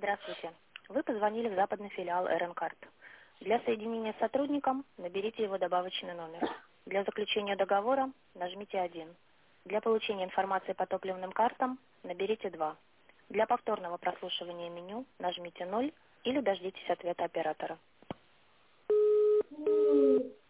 Здравствуйте. Вы позвонили в западный филиал РН-карт. Для соединения с сотрудником наберите его добавочный номер. Для заключения договора нажмите 1. Для получения информации по топливным картам наберите 2. Для повторного прослушивания меню нажмите 0 или дождитесь ответа оператора.